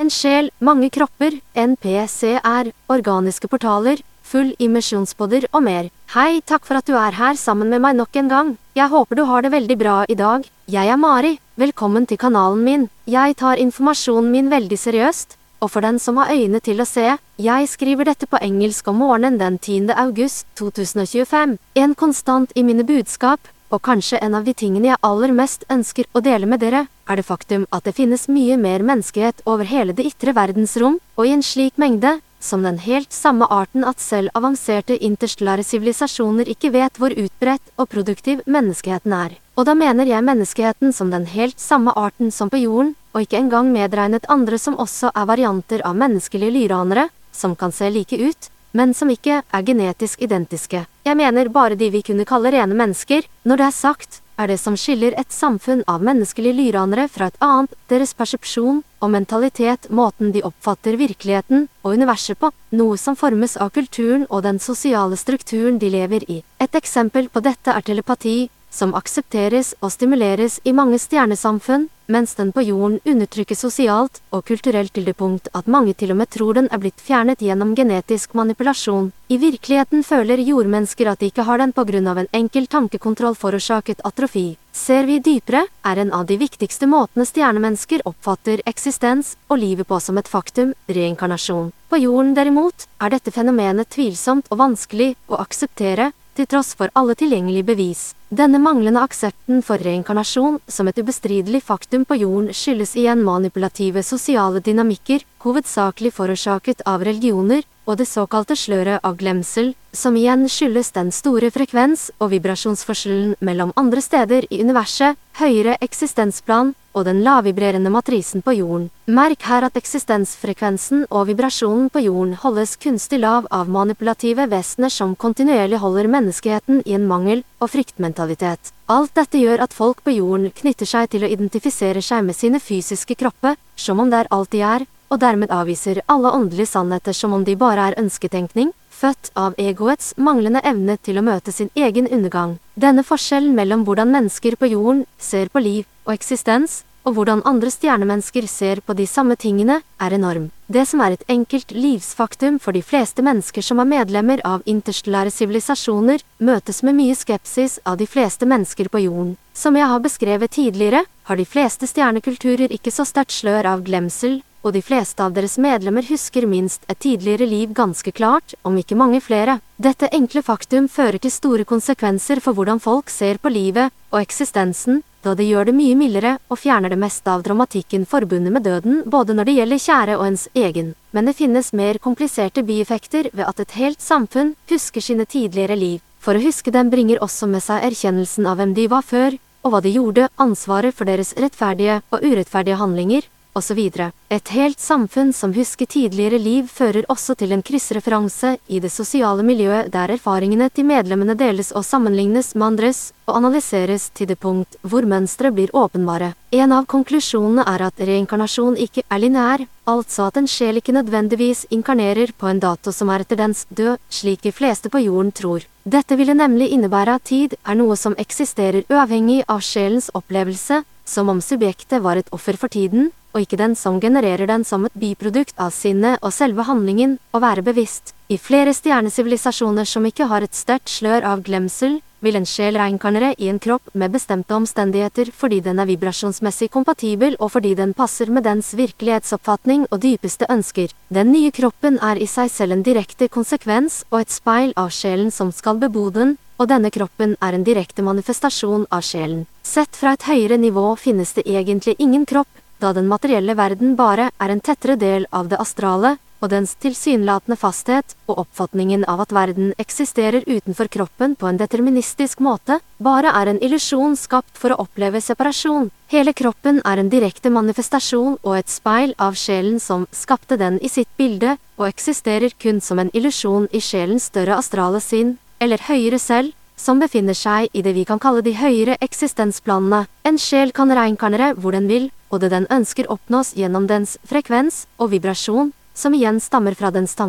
En sjel, mange kropper, NPCR, organiske portaler, full immersjonspodder og mer. Hei, takk for at du er her sammen med meg nok en gang. Jeg håper du har det veldig bra i dag. Jeg er Mari, velkommen til kanalen min. Jeg tar informasjonen min veldig seriøst, og for den som har øyne til å se, jeg skriver dette på engelsk om morgenen den 10. august 2025. En konstant i mine budskap, og kanskje en av de tingene jeg aller mest ønsker å dele med dere, er det faktum at det finnes mye mer menneskehet over hele det ytre verdensrom, og i en slik mengde, som den helt samme arten at selv avanserte interstellare sivilisasjoner ikke vet hvor utbredt og produktiv menneskeheten er. Og da mener jeg menneskeheten som den helt samme arten som på jorden, og ikke engang medregnet andre som også er varianter av menneskelige lyranere, som kan se like ut, men som ikke er genetisk identiske. Jeg mener bare de vi kunne kalle rene mennesker. Når det er sagt, er det som skiller et samfunn av menneskelige lyranere fra et annet, deres persepsjon og mentalitet, måten de oppfatter virkeligheten og universet på, noe som formes av kulturen og den sosiale strukturen de lever i. Et eksempel på dette er telepati, som aksepteres og stimuleres i mange stjernesamfunn, mens den på jorden undertrykkes sosialt og kulturelt til det punkt at mange til og med tror den er blitt fjernet gjennom genetisk manipulasjon. I virkeligheten føler jordmennesker at de ikke har den på grunn av en enkel tankekontroll forårsaket atrofi. Ser vi dypere, er en av de viktigste måtene stjernemennesker oppfatter eksistens og livet på som et faktum, reinkarnasjon. På jorden derimot, er dette fenomenet tvilsomt og vanskelig å akseptere, til tross for alle tilgjengelige bevis. Denne manglende aksepten for reinkarnasjon som et ubestridelig faktum på jorden skyldes igjen manipulative sosiale dynamikker, hovedsakelig forårsaket av religioner, og det såkalte sløret av glemsel, som igjen skyldes den store frekvens- og vibrasjonsforskjellen mellom andre steder i universet, høyere eksistensplan, og den lavvibrerende matrisen på jorden. Merk her at eksistensfrekvensen og vibrasjonen på jorden holdes kunstig lav av manipulative vesener som kontinuerlig holder menneskeheten i en mangel- og fryktmentalitet. Alt dette gjør at folk på jorden knytter seg til å identifisere seg med sine fysiske kropper, som om det er alt de er, og dermed avviser alle åndelige sannheter som om de bare er ønsketenkning, født av egoets manglende evne til å møte sin egen undergang. Denne forskjellen mellom hvordan mennesker på jorden ser på liv og eksistens, og hvordan andre stjernemennesker ser på de samme tingene, er enorm. Det som er et enkelt livsfaktum for de fleste mennesker som er medlemmer av interstellære sivilisasjoner, møtes med mye skepsis av de fleste mennesker på jorden. Som jeg har beskrevet tidligere, har de fleste stjernekulturer ikke så sterkt slør av glemsel, og de fleste av deres medlemmer husker minst et tidligere liv ganske klart, om ikke mange flere. Dette enkle faktum fører til store konsekvenser for hvordan folk ser på livet og eksistensen, da det gjør det mye mildere og fjerner det meste av dramatikken forbundet med døden, både når det gjelder kjære og ens egen. Men det finnes mer kompliserte bieffekter ved at et helt samfunn husker sine tidligere liv. For å huske dem bringer også med seg erkjennelsen av hvem de var før, og hva de gjorde, ansvaret for deres rettferdige og urettferdige handlinger, osv. Et helt samfunn som husker tidligere liv fører også til en kryssreferanse i det sosiale miljøet der erfaringene til medlemmene deles og sammenlignes med andres, og analyseres til det punkt hvor mønstre blir åpenbare. En av konklusjonene er at reinkarnasjon ikke er lineær, altså at en sjel ikke nødvendigvis inkarnerer på en dato som er etter dens død, slik de fleste på jorden tror. Dette ville nemlig innebære at tid er noe som eksisterer uavhengig av sjelens opplevelse, som om subjektet var et offer for tiden, og ikke den som genererer den som et biprodukt av sinnet og selve handlingen, å være bevisst. I flere stjernesivilisasjoner som ikke har et sterkt slør av glemsel, vil en sjel reinkarnere i en kropp med bestemte omstendigheter fordi den er vibrasjonsmessig kompatibel og fordi den passer med dens virkelighetsoppfatning og dypeste ønsker. Den nye kroppen er i seg selv en direkte konsekvens og et speil av sjelen som skal bebo den, og denne kroppen er en direkte manifestasjon av sjelen. Sett fra et høyere nivå finnes det egentlig ingen kropp, da den materielle verden bare er en tettere del av det astrale, og dens tilsynelatende fasthet og oppfatningen av at verden eksisterer utenfor kroppen på en deterministisk måte, bare er en illusjon skapt for å oppleve separasjon. Hele kroppen er en direkte manifestasjon og et speil av sjelen som skapte den i sitt bilde, og eksisterer kun som en illusjon i sjelens større astrale sinn, eller høyere selv, som befinner seg i det vi kan kalle de høyere eksistensplanene. En sjel kan reinkarnere hvor den vil, og det den ønsker oppnås gjennom dens frekvens og vibrasjon, som igjen stammer fra dens tanker.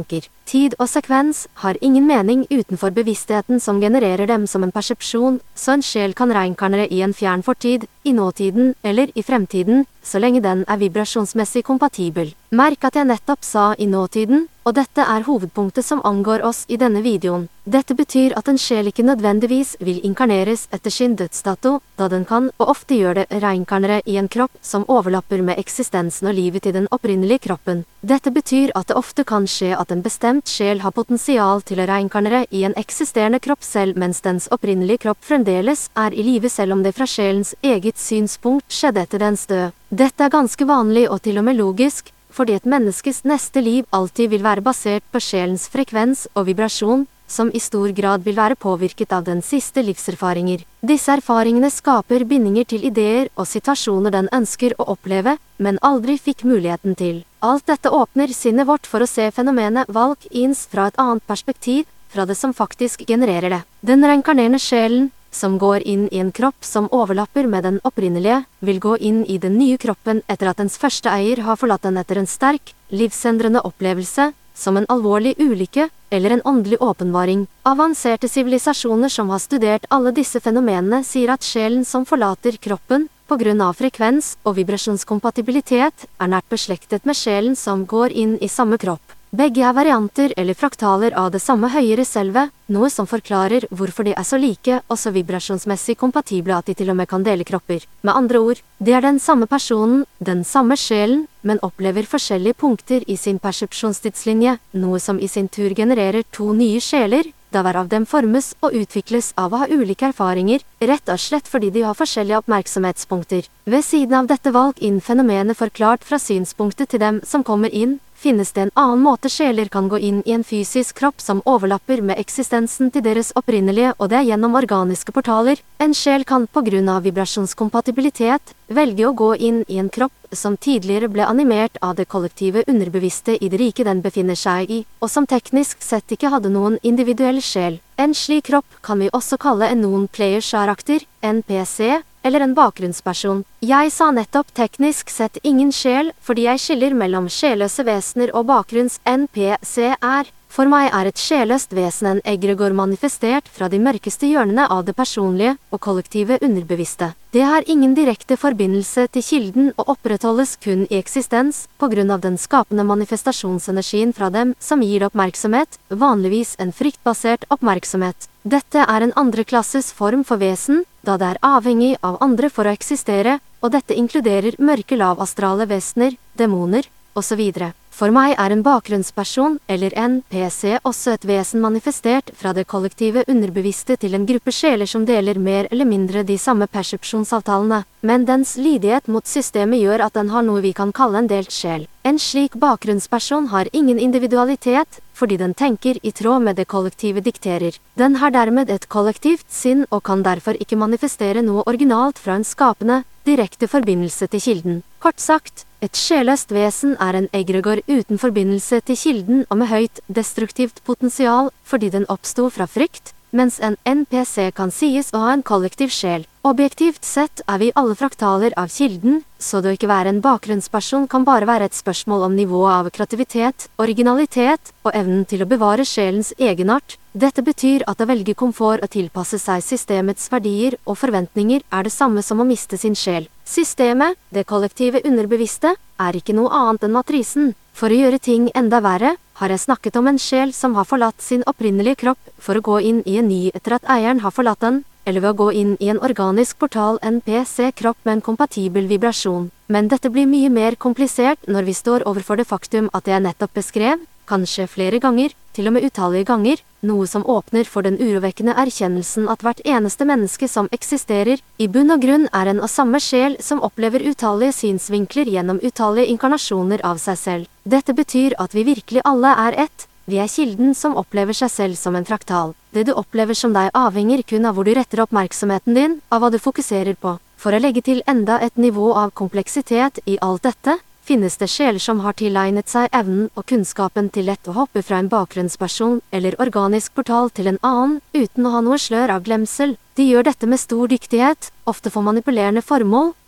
Tid og sekvens har ingen mening utenfor bevisstheten som genererer dem som en persepsjon, så en sjel kan reinkarnere i en fjern fortid, i nåtiden eller i fremtiden, så lenge den er vibrasjonsmessig kompatibel. Merk at jeg nettopp sa i nåtiden, og dette er hovedpunktet som angår oss i denne videoen. Dette betyr at en sjel ikke nødvendigvis vil inkarneres etter sin dødsdato, da den kan, og ofte gjør det, reinkarnere i en kropp som overlapper med eksistensen og livet til den opprinnelige kroppen. Dette betyr at det ofte kan skje at en bestemt sjel har potensial til å reinkarnere i en eksisterende kropp selv mens dens opprinnelige kropp fremdeles er i live, selv om det fra sjelens eget synspunkt skjedde etter dens død. Dette er ganske vanlig og til og med logisk, fordi et menneskes neste liv alltid vil være basert på sjelens frekvens og vibrasjon, som i stor grad vil være påvirket av den siste livserfaringer. Disse erfaringene skaper bindinger til ideer og situasjoner den ønsker å oppleve, men aldri fikk muligheten til. Alt dette åpner sinnet vårt for å se fenomenet valg-ins fra et annet perspektiv, fra det som faktisk genererer det. Den reinkarnerende sjelen, som går inn i en kropp som overlapper med den opprinnelige, vil gå inn i den nye kroppen etter at dens første eier har forlatt den etter en sterk, livsendrende opplevelse, som en alvorlig ulykke eller en åndelig åpenbaring. Avanserte sivilisasjoner som har studert alle disse fenomenene sier at sjelen som forlater kroppen, på grunn av frekvens og vibrasjonskompatibilitet, er nært beslektet med sjelen som går inn i samme kropp. Begge er varianter eller fraktaler av det samme høyere selve, noe som forklarer hvorfor de er så like og så vibrasjonsmessig kompatible at de til og med kan dele kropper. Med andre ord, det er den samme personen, den samme sjelen, men opplever forskjellige punkter i sin persepsjonstidslinje, noe som i sin tur genererer to nye sjeler, da hver av dem formes og utvikles av å ha ulike erfaringer, rett og slett fordi de har forskjellige oppmerksomhetspunkter. Ved siden av dette valg inn fenomenet forklart fra synspunktet til dem som kommer inn, finnes det en annen måte sjeler kan gå inn i en fysisk kropp som overlapper med eksistensen til deres opprinnelige, og det er gjennom organiske portaler. En sjel kan på grunn av vibrasjonskompatibilitet velge å gå inn i en kropp som tidligere ble animert av det kollektive underbevisste i det rike den befinner seg i, og som teknisk sett ikke hadde noen individuell sjel. En slik kropp kan vi også kalle en non-player-karakter, NPC, eller en bakgrunnsperson. Jeg sa nettopp teknisk sett ingen sjel, fordi jeg skiller mellom sjelløse vesener og bakgrunns-NPC-er. For meg er et sjelløst vesen en egregor manifestert fra de mørkeste hjørnene av det personlige og kollektive underbevisste. Det har ingen direkte forbindelse til kilden og opprettholdes kun i eksistens, på grunn av den skapende manifestasjonsenergien fra dem som gir det oppmerksomhet, vanligvis en fryktbasert oppmerksomhet. Dette er en andreklasses form for vesen, da det er avhengig av andre for å eksistere, og dette inkluderer mørke lavastrale vesener, demoner, osv. For meg er en bakgrunnsperson, eller NPC, også et vesen manifestert fra det kollektive underbevisste til en gruppe sjeler som deler mer eller mindre de samme persepsjonsavtalene, men dens lydighet mot systemet gjør at den har noe vi kan kalle en delt sjel. En slik bakgrunnsperson har ingen individualitet, fordi den tenker i tråd med det kollektive dikterer. Den har dermed et kollektivt sinn og kan derfor ikke manifestere noe originalt fra en skapende, direkte forbindelse til kilden. Kort sagt, et sjelløst vesen er en egregor uten forbindelse til kilden og med høyt destruktivt potensial fordi den oppstod fra frykt, mens en NPC kan sies å ha en kollektiv sjel. Objektivt sett er vi alle fraktaler av kilden, så det å ikke være en bakgrunnsperson kan bare være et spørsmål om nivået av kreativitet, originalitet og evnen til å bevare sjelens egenart. Dette betyr at å velge komfort og tilpasse seg systemets verdier og forventninger er det samme som å miste sin sjel. Systemet, det kollektive underbevisste, er ikke noe annet enn matrisen. For å gjøre ting enda verre, har jeg snakket om en sjel som har forlatt sin opprinnelige kropp for å gå inn i en ny etter at eieren har forlatt den, eller ved å gå inn i en organisk portal NPC-kropp med en kompatibel vibrasjon. Men dette blir mye mer komplisert når vi står overfor det faktum at jeg nettopp beskrev, kanskje flere ganger, til og med utallige ganger, noe som åpner for den urovekkende erkjennelsen at hvert eneste menneske som eksisterer, i bunn og grunn er en og samme sjel som opplever utallige synsvinkler gjennom utallige inkarnasjoner av seg selv. Dette betyr at vi virkelig alle er ett. Vi er kilden som opplever seg selv som en fraktal. Det du opplever som deg avhenger kun av hvor du retter oppmerksomheten din, av hva du fokuserer på. For å legge til enda et nivå av kompleksitet i alt dette, finnes det sjeler som har tilegnet seg evnen og kunnskapen til lett å hoppe fra en bakgrunnsperson eller organisk portal til en annen, uten å ha noe slør av glemsel. De gjør dette med stor dyktighet, ofte for manipulerende formål,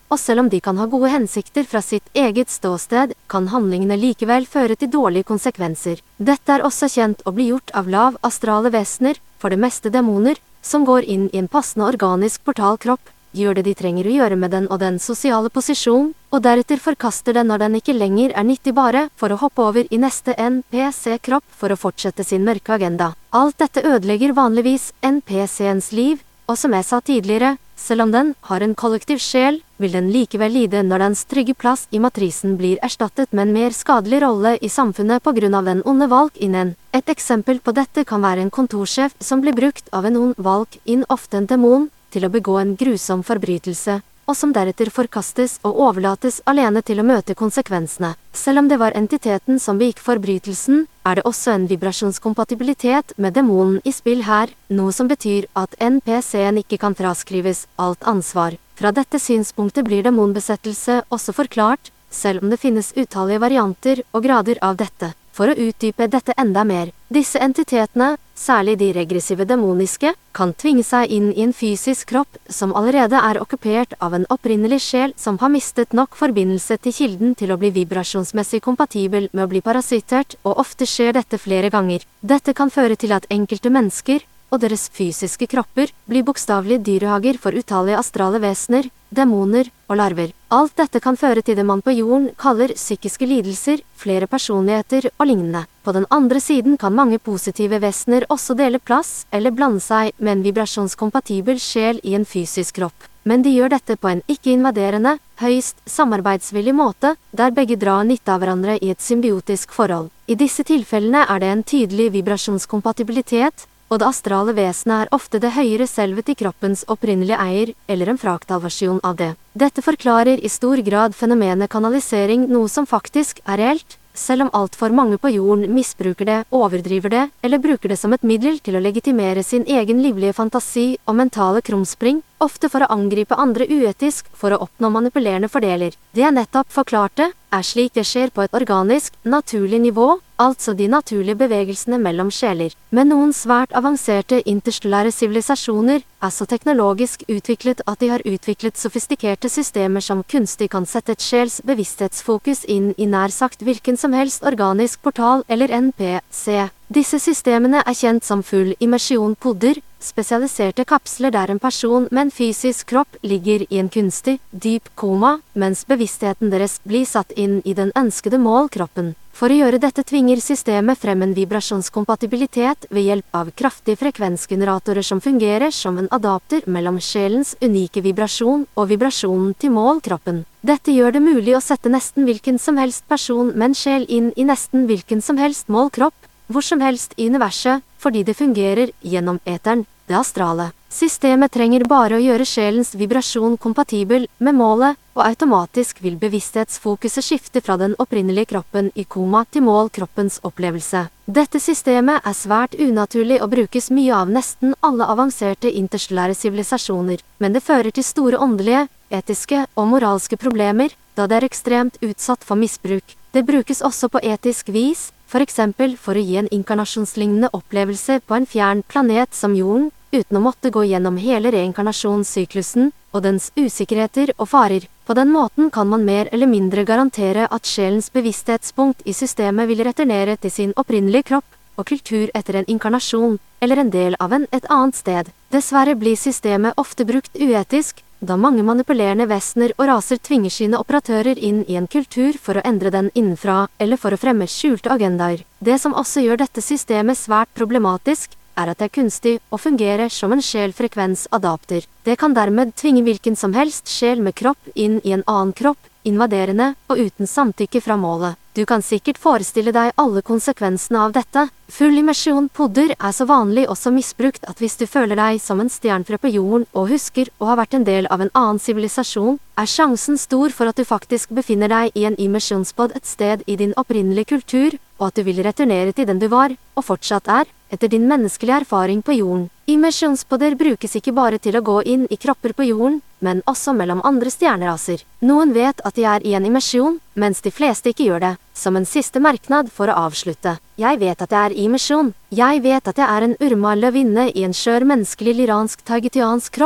og selv om de kan ha gode hensikter fra sitt eget ståsted, kan handlingene likevel føre til dårlige konsekvenser. Dette er også kjent å bli gjort av lav astrale vesener, for det meste demoner, som går inn i en passende organisk portalkropp, gjør det de trenger å gjøre med den og den sosiale posisjon, og deretter forkaster den når den ikke lenger er nyttig bare for å hoppe over i neste NPC-kropp for å fortsette sin mørke agenda. Alt dette ødelegger vanligvis NPC-ens liv, og som jeg sa tidligere, selv om den har en kollektiv sjel, vil den likevel lide når dens trygge plass i matrisen blir erstattet med en mer skadelig rolle i samfunnet på grunn av den onde valg innen. Et eksempel på dette kan være en kontorsjef som blir brukt av en ond valg inn, ofte en demon, til å begå en grusom forbrytelse, og som deretter forkastes og overlates alene til å møte konsekvensene. Selv om det var entiteten som begikk forbrytelsen, er det også en vibrasjonskompatibilitet med demonen i spill her, noe som betyr at NPC-en ikke kan fraskrives alt ansvar. Fra dette synspunktet blir demonbesettelse også forklart, selv om det finnes utallige varianter og grader av dette. For å utdype dette enda mer, disse entitetene, særlig de regressive demoniske, kan tvinge seg inn i en fysisk kropp som allerede er okkupert av en opprinnelig sjel som har mistet nok forbindelse til kilden til å bli vibrasjonsmessig kompatibel med å bli parasittert, og ofte skjer dette flere ganger. Dette kan føre til at enkelte mennesker, og deres fysiske kropper, blir bokstavelige dyrehager for utallige astrale vesener, demoner og larver. Alt dette kan føre til det man på jorden kaller psykiske lidelser, flere personligheter og lignende. På den andre siden kan mange positive vesener også dele plass eller blande seg med en vibrasjonskompatibel sjel i en fysisk kropp. Men de gjør dette på en ikke-invaderende, høyst samarbeidsvillig måte, der begge drar nytte av hverandre i et symbiotisk forhold. I disse tilfellene er det en tydelig vibrasjonskompatibilitet, og det astrale vesenet er ofte det høyere selvet i kroppens opprinnelige eier, eller en fraktalversjon av det. Dette forklarer i stor grad fenomenet kanalisering, noe som faktisk er reelt, selv om alt for mange på jorden misbruker det, overdriver det, eller bruker det som et middel til å legitimere sin egen livlige fantasi og mentale krumspring, ofte for å angripe andre uetisk for å oppnå manipulerende fordeler. Det jeg nettopp forklarte, er slik det skjer på et organisk, naturlig nivå, altså de naturlige bevegelsene mellom sjeler. Men noen svært avanserte interstellære sivilisasjoner er så teknologisk utviklet at de har utviklet sofistikerte systemer som kunstig kan sette et sjels bevissthetsfokus inn i nær sagt hvilken som helst organisk portal eller NPC. Disse systemene er kjent som full immersion-podder, spesialiserte kapsler der en person med en fysisk kropp ligger i en kunstig, dyp koma, mens bevisstheten deres blir satt inn i den ønskede målkroppen. For å gjøre dette tvinger systemet frem en vibrasjonskompatibilitet ved hjelp av kraftige frekvensgeneratorer som fungerer som en adapter mellom sjelens unike vibrasjon og vibrasjonen til målkroppen. Dette gjør det mulig å sette nesten hvilken som helst person med en sjel inn i nesten hvilken som helst målkropp, hvor som helst i universet, fordi det fungerer gjennom eteren, det astrale. Systemet trenger bare å gjøre sjelens vibrasjon kompatibel med målet, og automatisk vil bevissthetsfokuset skifte fra den opprinnelige kroppen i koma til målkroppens opplevelse. Dette systemet er svært unaturlig og brukes mye av nesten alle avanserte interstellære sivilisasjoner, men det fører til store åndelige, etiske og moralske problemer, da det er ekstremt utsatt for misbruk. Det brukes også på etisk vis, for eksempel for å gi en inkarnasjonslignende opplevelse på en fjern planet som jorden, uten å måtte gå gjennom hele reinkarnasjonssyklusen og dens usikkerheter og farer. På den måten kan man mer eller mindre garantere at sjelens bevissthetspunkt i systemet vil returnere til sin opprinnelige kropp og kultur etter en inkarnasjon, eller en del av et annet sted. Dessverre blir systemet ofte brukt uetisk, da mange manipulerende vesener og raser tvinger sine operatører inn i en kultur for å endre den innenfra, eller for å fremme skjulte agendaer. Det som også gjør dette systemet svært problematisk, er at det er kunstig og fungerer som en sjel-frekvens-adapter. Det kan dermed tvinge hvilken som helst sjel med kropp inn i en annen kropp, invaderende og uten samtykke fra målet. Du kan sikkert forestille deg alle konsekvensene av dette. Full immersion-podder er så vanlig og så misbrukt at hvis du føler deg som en stjernfrø på jorden og husker å ha vært en del av en annen sivilisasjon, er sjansen stor for at du faktisk befinner deg i en immersionspod et sted i din opprinnelige kultur, og at du vil returnere til den du var, og fortsatt er, etter din menneskelige erfaring på jorden. Immersionspodder brukes ikke bare til å gå inn i kropper på jorden, men også mellom andre stjerneraser. Noen vet at de er i en immersjon, mens de fleste ikke gjør det. Som en siste merknad for å avslutte. Jeg vet at jeg er i immersjon. Jeg vet at jeg er en urma løvinne i en skjør menneskelig liransk taigetiansk kropp,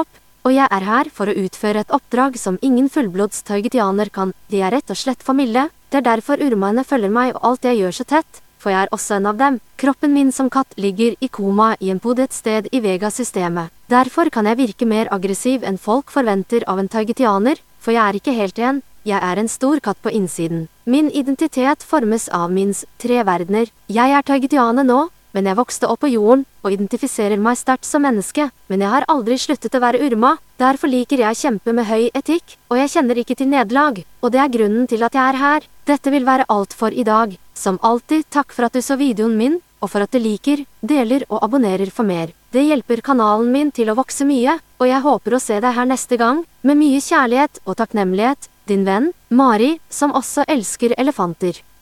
og jeg er her for å utføre et oppdrag som ingen fullblods taigetianer kan. De er rett og slett for milde, det er derfor urmaene følger meg og alt jeg gjør så tett, for jeg er også en av dem. Kroppen min som katt ligger i koma i en pod et sted i Vega-systemet. Derfor kan jeg virke mer aggressiv enn folk forventer av en taigetianer, for jeg er ikke helt en. Jeg er en stor katt på innsiden. Min identitet formes av minst 3 verdener. Jeg er taigetianer nå, men jeg vokste opp på jorden, og identifiserer meg sterkt som menneske, men jeg har aldri sluttet å være urma. Derfor liker jeg å kjempe med høy etikk, og jeg kjenner ikke til nederlag, og det er grunnen til at jeg er her. Dette vil være alt for i dag. Som alltid, takk for at du så videoen min, og for at du liker, deler og abonnerer for mer. Det hjelper kanalen min til å vokse mye, og jeg håper å se deg her neste gang, med mye kjærlighet og takknemlighet. Din venn, Mari, som også elsker elefanter.